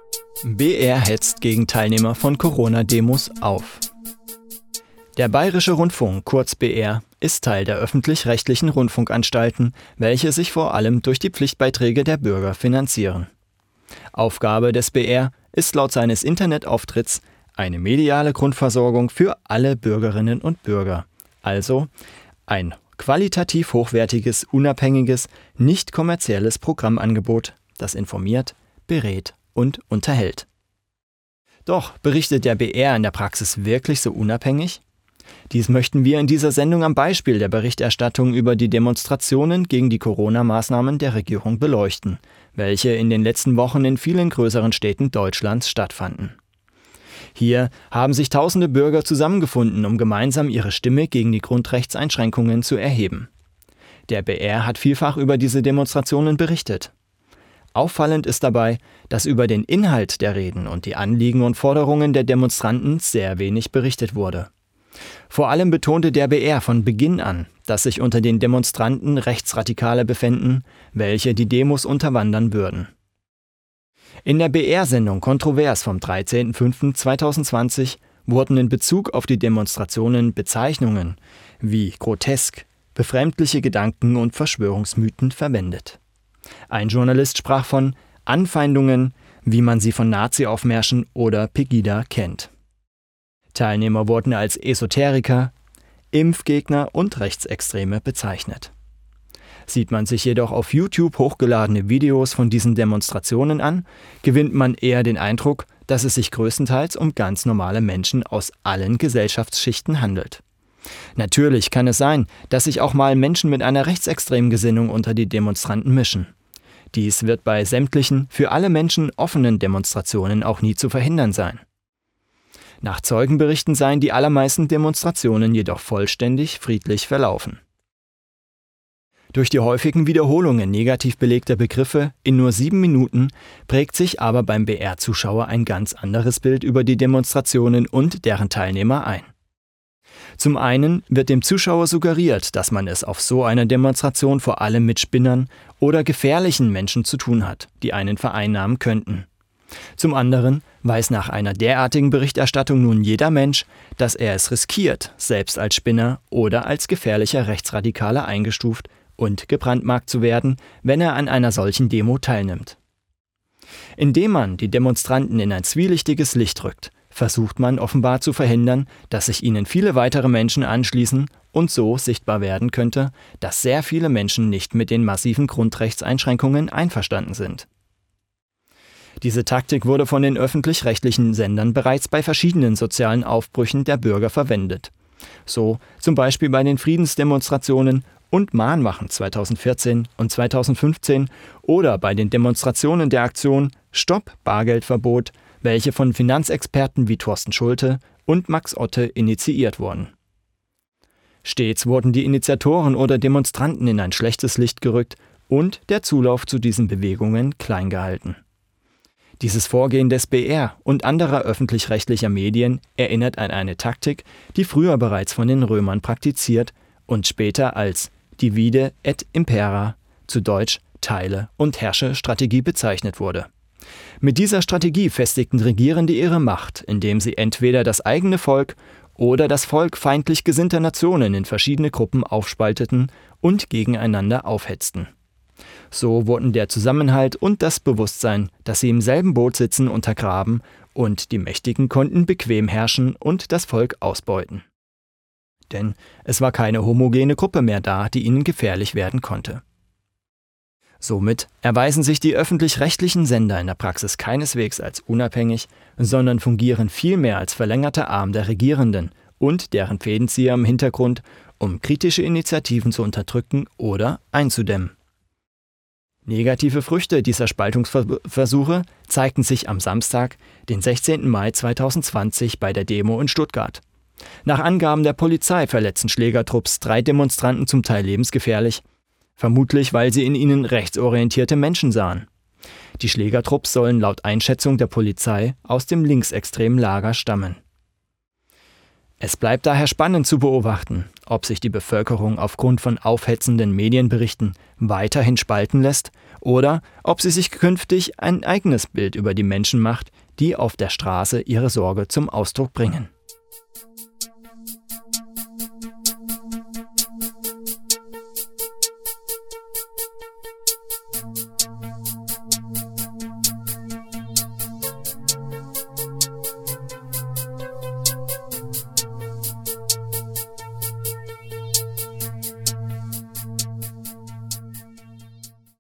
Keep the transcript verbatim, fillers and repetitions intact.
B R hetzt gegen Teilnehmer von Corona-Demos auf. Der Bayerische Rundfunk, kurz B R, ist Teil der öffentlich-rechtlichen Rundfunkanstalten, welche sich vor allem durch die Pflichtbeiträge der Bürger finanzieren. Aufgabe des B R ist laut seines Internetauftritts eine mediale Grundversorgung für alle Bürgerinnen und Bürger, also ein qualitativ hochwertiges, unabhängiges, nicht kommerzielles Programmangebot, das informiert, berät und unterhält. Doch berichtet der B R in der Praxis wirklich so unabhängig? Dies möchten wir in dieser Sendung am Beispiel der Berichterstattung über die Demonstrationen gegen die Corona-Maßnahmen der Regierung beleuchten, welche in den letzten Wochen in vielen größeren Städten Deutschlands stattfanden. Hier haben sich tausende Bürger zusammengefunden, um gemeinsam ihre Stimme gegen die Grundrechtseinschränkungen zu erheben. Der B R hat vielfach über diese Demonstrationen berichtet. Auffallend ist dabei, dass über den Inhalt der Reden und die Anliegen und Forderungen der Demonstranten sehr wenig berichtet wurde. Vor allem betonte der B R von Beginn an, dass sich unter den Demonstranten Rechtsradikale befänden, welche die Demos unterwandern würden. In der B R-Sendung Kontrovers vom dreizehnten fünften zweitausendzwanzig wurden in Bezug auf die Demonstrationen Bezeichnungen wie grotesk, befremdliche Gedanken und Verschwörungsmythen verwendet. Ein Journalist sprach von Anfeindungen, wie man sie von Nazi-Aufmärschen oder Pegida kennt. Teilnehmer wurden als Esoteriker, Impfgegner und Rechtsextreme bezeichnet. Sieht man sich jedoch auf YouTube hochgeladene Videos von diesen Demonstrationen an, gewinnt man eher den Eindruck, dass es sich größtenteils um ganz normale Menschen aus allen Gesellschaftsschichten handelt. Natürlich kann es sein, dass sich auch mal Menschen mit einer rechtsextremen Gesinnung unter die Demonstranten mischen. Dies wird bei sämtlichen, für alle Menschen offenen Demonstrationen auch nie zu verhindern sein. Nach Zeugenberichten seien die allermeisten Demonstrationen jedoch vollständig friedlich verlaufen. Durch die häufigen Wiederholungen negativ belegter Begriffe in nur sieben Minuten prägt sich aber beim B R-Zuschauer ein ganz anderes Bild über die Demonstrationen und deren Teilnehmer ein. Zum einen wird dem Zuschauer suggeriert, dass man es auf so einer Demonstration vor allem mit Spinnern oder gefährlichen Menschen zu tun hat, die einen vereinnahmen könnten. Zum anderen weiß nach einer derartigen Berichterstattung nun jeder Mensch, dass er es riskiert, selbst als Spinner oder als gefährlicher Rechtsradikaler eingestuft und gebrandmarkt zu werden, wenn er an einer solchen Demo teilnimmt. Indem man die Demonstranten in ein zwielichtiges Licht rückt, versucht man offenbar zu verhindern, dass sich ihnen viele weitere Menschen anschließen und so sichtbar werden könnte, dass sehr viele Menschen nicht mit den massiven Grundrechtseinschränkungen einverstanden sind. Diese Taktik wurde von den öffentlich-rechtlichen Sendern bereits bei verschiedenen sozialen Aufbrüchen der Bürger verwendet. So zum Beispiel bei den Friedensdemonstrationen und Mahnwachen zweitausendvierzehn und zweitausendfünfzehn oder bei den Demonstrationen der Aktion Stopp Bargeldverbot, welche von Finanzexperten wie Thorsten Schulte und Max Otte initiiert wurden. Stets wurden die Initiatoren oder Demonstranten in ein schlechtes Licht gerückt und der Zulauf zu diesen Bewegungen klein gehalten. Dieses Vorgehen des B R und anderer öffentlich-rechtlicher Medien erinnert an eine Taktik, die früher bereits von den Römern praktiziert und später als Divide et Impera, zu Deutsch Teile und Herrsche Strategie bezeichnet wurde. Mit dieser Strategie festigten Regierende ihre Macht, indem sie entweder das eigene Volk oder das Volk feindlich gesinnter Nationen in verschiedene Gruppen aufspalteten und gegeneinander aufhetzten. So wurden der Zusammenhalt und das Bewusstsein, dass sie im selben Boot sitzen, untergraben und die Mächtigen konnten bequem herrschen und das Volk ausbeuten. Denn es war keine homogene Gruppe mehr da, die ihnen gefährlich werden konnte. Somit erweisen sich die öffentlich-rechtlichen Sender in der Praxis keineswegs als unabhängig, sondern fungieren vielmehr als verlängerter Arm der Regierenden und deren Fädenzieher im Hintergrund, um kritische Initiativen zu unterdrücken oder einzudämmen. Negative Früchte dieser Spaltungsversuche zeigten sich am Samstag, den sechzehnten Mai zweitausendzwanzig, bei der Demo in Stuttgart. Nach Angaben der Polizei verletzten Schlägertrupps drei Demonstranten zum Teil lebensgefährlich, vermutlich weil sie in ihnen rechtsorientierte Menschen sahen. Die Schlägertrupps sollen laut Einschätzung der Polizei aus dem linksextremen Lager stammen. Es bleibt daher spannend zu beobachten, ob sich die Bevölkerung aufgrund von aufhetzenden Medienberichten weiterhin spalten lässt oder ob sie sich künftig ein eigenes Bild über die Menschen macht, die auf der Straße ihre Sorge zum Ausdruck bringen.